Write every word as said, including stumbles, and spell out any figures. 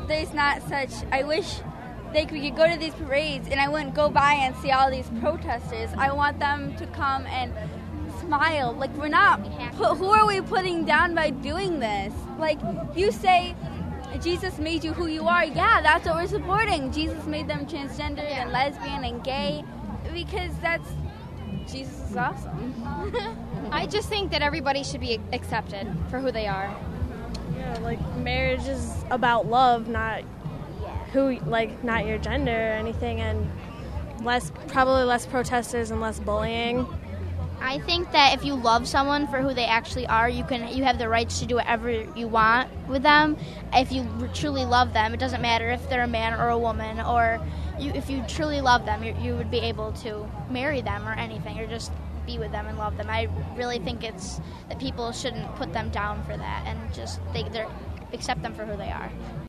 there's not such, I wish they could, we could go to these parades and I wouldn't go by and see all these protesters. I want them to come and smile. Like, we're not, who are we putting down by doing this? Like, you say Jesus made you who you are. Yeah, that's what we're supporting. Jesus made them transgender and lesbian and gay because that's, Jesus is awesome. I just think that everybody should be accepted for who they are. Yeah, like marriage is about love, not who, like not your gender or anything, and less, probably less protesters and less bullying. I think that if you love someone for who they actually are, you can you have the rights to do whatever you want with them. If you truly love them, it doesn't matter if they're a man or a woman, or you, if you truly love them, you, you would be able to marry them or anything, or just be with them and love them. I really think it's that people shouldn't put them down for that, and just they they're accept them for who they are.